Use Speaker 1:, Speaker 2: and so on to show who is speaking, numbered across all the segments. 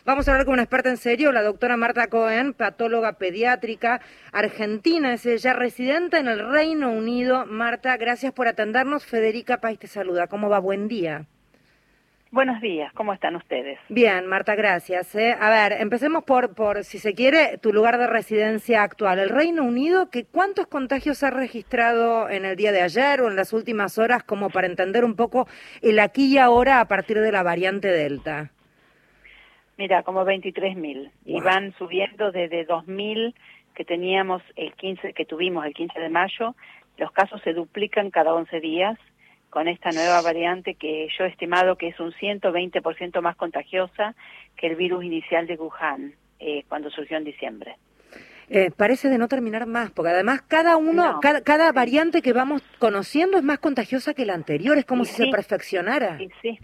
Speaker 1: Vamos a hablar con una experta en serio, la doctora Marta Cohen, patóloga pediátrica argentina, es ella residente en el Reino Unido. Marta, gracias por atendernos. Federica País te saluda. ¿Cómo va? Buen día.
Speaker 2: Buenos días, ¿cómo están ustedes?
Speaker 1: Bien, Marta, gracias. A ver, empecemos por, si se quiere, tu lugar de residencia actual. El Reino Unido, ¿cuántos contagios ha registrado en el día de ayer o en las últimas horas, como para entender un poco el aquí y ahora a partir de la variante Delta?
Speaker 2: Mira, como 23.000,
Speaker 1: Wow.
Speaker 2: Y van subiendo desde 2.000 que teníamos que tuvimos el 15 de mayo, los casos se duplican cada 11 días con esta nueva variante que yo he estimado que es un 120% más contagiosa que el virus inicial de Wuhan, cuando surgió en diciembre.
Speaker 1: Parece de no terminar más, porque además cada variante que vamos conociendo es más contagiosa que la anterior, es como si se perfeccionara.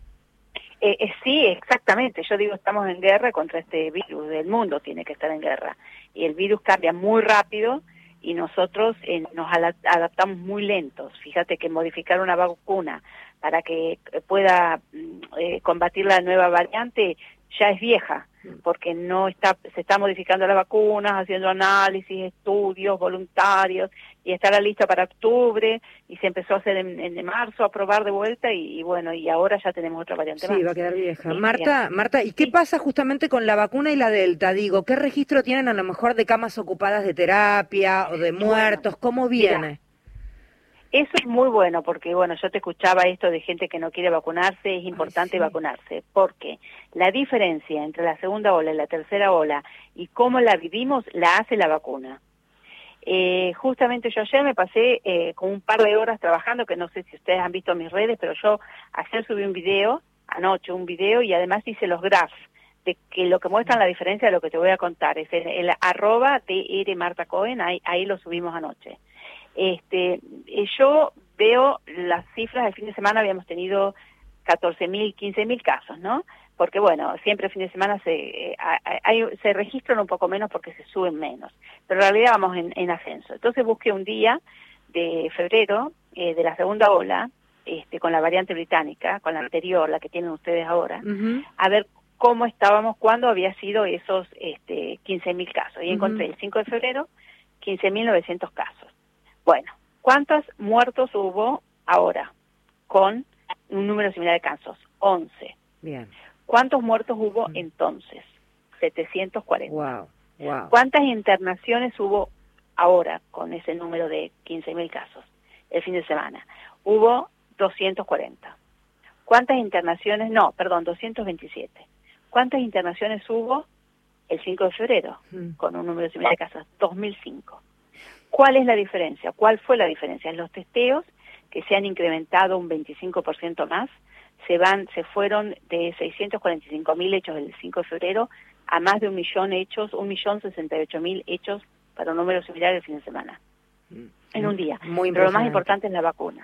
Speaker 2: Sí, exactamente. Yo digo, estamos en guerra contra este virus, el mundo tiene que estar en guerra. Y el virus cambia muy rápido y nosotros nos adaptamos muy lentos. Fíjate que modificar una vacuna para que pueda combatir la nueva variante ya es vieja, porque se está modificando las vacunas, haciendo análisis, estudios voluntarios, y estará lista para octubre, y se empezó a hacer en marzo, a probar de vuelta, y bueno, y ahora ya tenemos otra variante más.
Speaker 1: Sí, va a quedar vieja. Marta, ¿y qué pasa justamente con la vacuna y la Delta? Digo, ¿qué registro tienen a lo mejor de camas ocupadas de terapia o de muertos? ¿Cómo viene?
Speaker 2: Mira, eso es muy bueno porque, bueno, yo te escuchaba esto de gente que no quiere vacunarse, es importante vacunarse, porque la diferencia entre la segunda ola y la tercera ola y cómo la vivimos, la hace la vacuna. Justamente yo ayer me pasé con un par de horas trabajando, que no sé si ustedes han visto mis redes, pero yo ayer subí anoche un video, y además hice los graphs, de que lo que muestran la diferencia de lo que te voy a contar, es el @DR Marta Cohen, ahí lo subimos anoche. Yo veo las cifras, el fin de semana habíamos tenido 14.000, 15.000 casos, ¿no? Porque bueno, siempre el fin de semana se registran un poco menos porque se suben menos, pero en realidad vamos en ascenso. Entonces busqué un día de febrero de la segunda ola, con la variante británica, con la anterior, la que tienen ustedes ahora, a ver cómo estábamos, cuándo había sido esos 15.000 casos. Y encontré el 5 de febrero 15.900 casos. Bueno, ¿cuántos muertos hubo ahora con un número similar de casos? 11.
Speaker 1: Bien.
Speaker 2: ¿Cuántos muertos hubo entonces? 740.
Speaker 1: Wow.
Speaker 2: ¿Cuántas internaciones hubo ahora con ese número de 15.000 casos? El fin de semana. Hubo 240. ¿Cuántas internaciones? 227. ¿Cuántas internaciones hubo el 5 de febrero con un número similar de casos? 2005. ¿Cuál es la diferencia? ¿Cuál fue la diferencia? En los testeos, que se han incrementado un 25% más, se fueron de 645.000 hechos el 5 de febrero a más de 1.000.000 hechos, 1.068.000 hechos para un número similar el fin de semana, en un día. Pero lo más importante es la vacuna.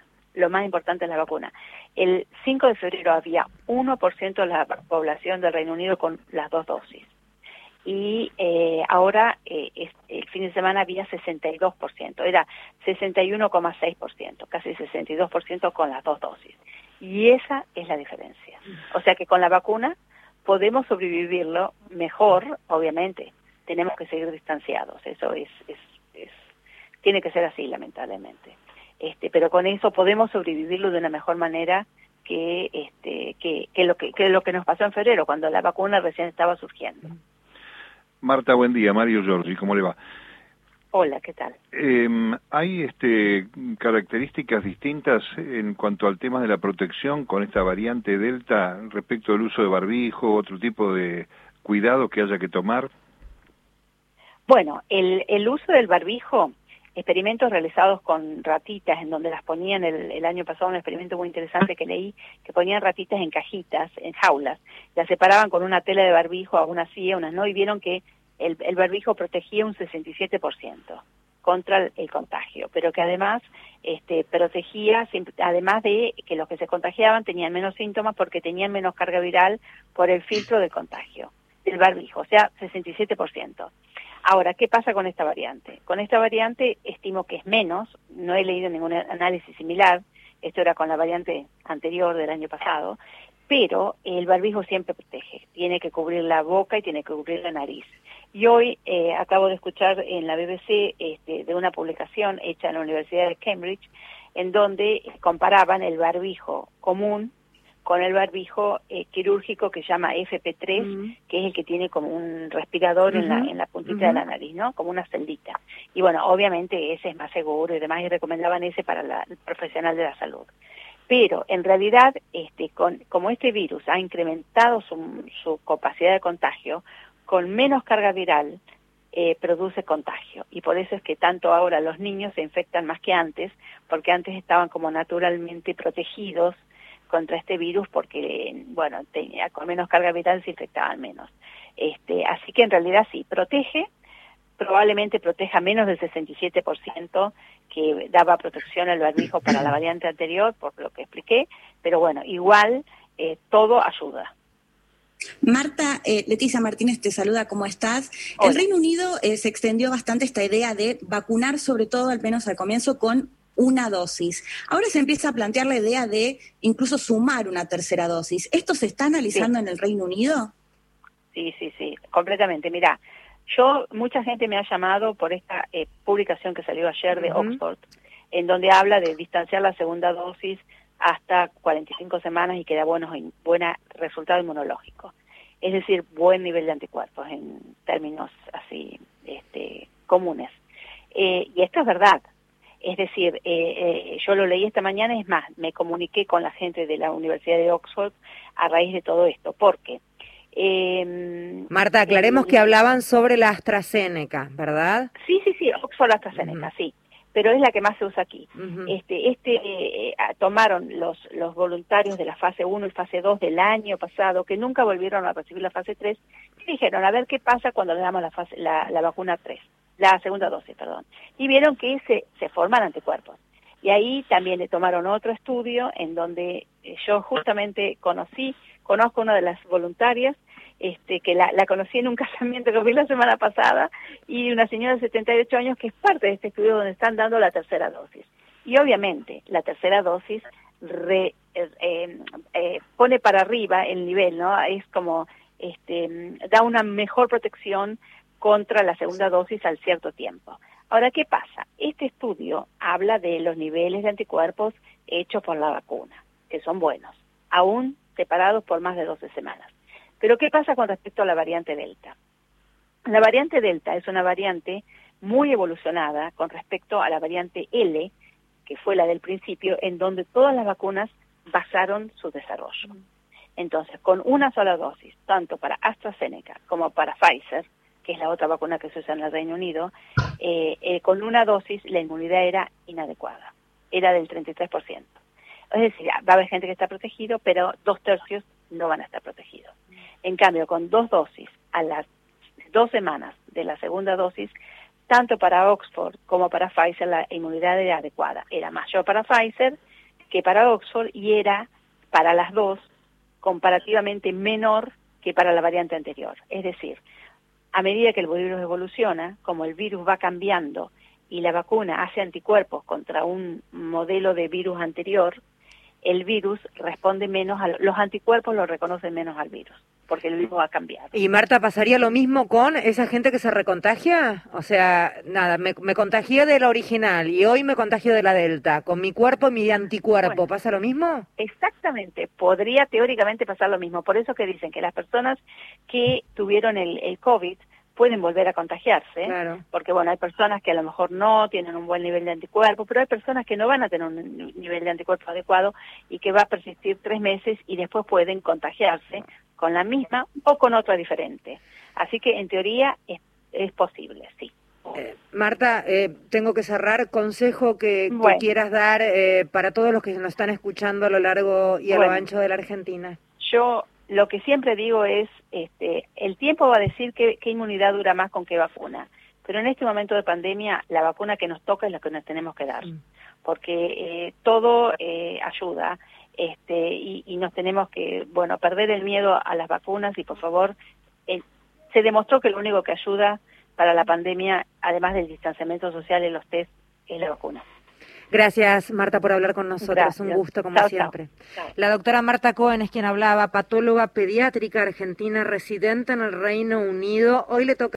Speaker 2: El 5 de febrero había 1% de la población del Reino Unido con las 2 dosis. Y ahora el fin de semana había 62%, era 61,6%, casi 62% con las 2 dosis. Y esa es la diferencia. O sea que con la vacuna podemos sobrevivirlo mejor, obviamente. Tenemos que seguir distanciados, eso tiene que ser así, lamentablemente. Pero con eso podemos sobrevivirlo de una mejor manera que lo que nos pasó en febrero, cuando la vacuna recién estaba surgiendo.
Speaker 3: Marta, buen día. Mario Giorgi, ¿cómo le va?
Speaker 2: Hola, ¿qué tal?
Speaker 3: ¿Hay características distintas en cuanto al tema de la protección con esta variante Delta respecto al uso de barbijo, otro tipo de cuidado que haya que tomar?
Speaker 2: Bueno, el uso del barbijo, experimentos realizados con ratitas, en donde las ponían el año pasado, un experimento muy interesante que leí, que ponían ratitas en cajitas, en jaulas, las separaban con una tela de barbijo, algunas sí, unas no, y vieron que el barbijo protegía un 67% contra el contagio, pero que además protegía, además de que los que se contagiaban tenían menos síntomas porque tenían menos carga viral por el filtro del contagio, del barbijo, o sea, 67%. Ahora, ¿qué pasa con esta variante? Con esta variante estimo que es menos, no he leído ningún análisis similar, esto era con la variante anterior del año pasado, pero el barbijo siempre protege, tiene que cubrir la boca y tiene que cubrir la nariz. Y hoy acabo de escuchar en la BBC de una publicación hecha en la Universidad de Cambridge, en donde comparaban el barbijo común con el barbijo quirúrgico que se llama FP3, que es el que tiene como un respirador en la puntita de la nariz, ¿no? Como una celdita. Y bueno, obviamente ese es más seguro y demás, y recomendaban ese para el profesional de la salud. Pero en realidad, como este virus ha incrementado su capacidad de contagio, con menos carga viral produce contagio. Y por eso es que tanto ahora los niños se infectan más que antes, porque antes estaban como naturalmente protegidos contra este virus porque, bueno, con menos carga viral se infectaban menos. Así que en realidad sí, protege, probablemente proteja menos del 67% que daba protección al barbijo para la variante anterior, por lo que expliqué, pero bueno, igual todo ayuda.
Speaker 4: Marta, Leticia Martínez te saluda, ¿cómo estás?
Speaker 2: Hola.
Speaker 4: El Reino Unido se extendió bastante esta idea de vacunar, sobre todo, al menos al comienzo, con una dosis. Ahora se empieza a plantear la idea de incluso sumar una tercera dosis. ¿Esto se está analizando en el Reino Unido?
Speaker 2: Sí, completamente. Mirá, mucha gente me ha llamado por esta publicación que salió ayer de Oxford, en donde habla de distanciar la segunda dosis hasta 45 semanas y que da buen resultado inmunológico. Es decir, buen nivel de anticuerpos en términos así comunes. Y esto es verdad. Es decir, yo lo leí esta mañana, es más, me comuniqué con la gente de la Universidad de Oxford a raíz de todo esto, porque...
Speaker 1: Marta, aclaremos que hablaban sobre la AstraZeneca, ¿verdad?
Speaker 2: Sí, Oxford AstraZeneca, sí, pero es la que más se usa aquí. Tomaron los voluntarios de la fase 1 y fase 2 del año pasado, que nunca volvieron a recibir la fase 3, y dijeron, a ver qué pasa cuando le damos la vacuna 3. La segunda dosis, perdón, y vieron que se forman anticuerpos. Y ahí también le tomaron otro estudio en donde yo justamente conozco una de las voluntarias, que la conocí en un casamiento que vi la semana pasada, y una señora de 78 años que es parte de este estudio donde están dando la tercera dosis. Y obviamente la tercera dosis pone para arriba el nivel, ¿no? Es como, da una mejor protección contra la segunda dosis al cierto tiempo. Ahora, ¿qué pasa? Este estudio habla de los niveles de anticuerpos hechos por la vacuna, que son buenos, aún separados por más de 12 semanas. Pero ¿qué pasa con respecto a la variante Delta? La variante Delta es una variante muy evolucionada con respecto a la variante L, que fue la del principio, en donde todas las vacunas basaron su desarrollo. Entonces, con una sola dosis, tanto para AstraZeneca como para Pfizer, que es la otra vacuna que se usa en el Reino Unido, con una dosis la inmunidad era inadecuada, era del 33%. Es decir, va a haber gente que está protegido, pero 2/3 no van a estar protegidos. En cambio, con 2 dosis a las 2 semanas de la segunda dosis, tanto para Oxford como para Pfizer la inmunidad era adecuada. Era mayor para Pfizer que para Oxford y era para las dos comparativamente menor que para la variante anterior. Es decir, a medida que el virus evoluciona, como el virus va cambiando y la vacuna hace anticuerpos contra un modelo de virus anterior, el virus responde menos, los anticuerpos lo reconocen menos al virus, porque el virus ha cambiado.
Speaker 1: Y Marta, ¿pasaría lo mismo con esa gente que se recontagia? O sea, nada, me contagié de la original y hoy me contagio de la Delta. Con mi cuerpo y mi anticuerpo,
Speaker 2: Bueno,
Speaker 1: ¿pasa lo mismo?
Speaker 2: Exactamente, podría teóricamente pasar lo mismo. Por eso que dicen que las personas que tuvieron el COVID pueden volver a contagiarse,
Speaker 1: claro.
Speaker 2: Porque bueno, hay personas que a lo mejor no tienen un buen nivel de anticuerpos, pero hay personas que no van a tener un nivel de anticuerpos adecuado y que va a persistir 3 meses y después pueden contagiarse con la misma o con otra diferente. Así que en teoría es posible, sí.
Speaker 1: Marta, tengo que cerrar. Consejo que quieras dar para todos los que nos están escuchando a lo largo y a lo ancho de la Argentina.
Speaker 2: Yo lo que siempre digo es, el tiempo va a decir qué inmunidad dura más con qué vacuna, pero en este momento de pandemia la vacuna que nos toca es la que nos tenemos que dar, porque todo ayuda, y nos tenemos que, perder el miedo a las vacunas y por favor, se demostró que lo único que ayuda para la pandemia, además del distanciamiento social y los test, es la vacuna.
Speaker 1: Gracias, Marta, por hablar con nosotros.
Speaker 2: Gracias.
Speaker 1: Un gusto, como
Speaker 2: Chao,
Speaker 1: siempre.
Speaker 2: chao.
Speaker 1: La doctora Marta Cohen es quien hablaba, patóloga pediátrica argentina residente en el Reino Unido. Hoy le toca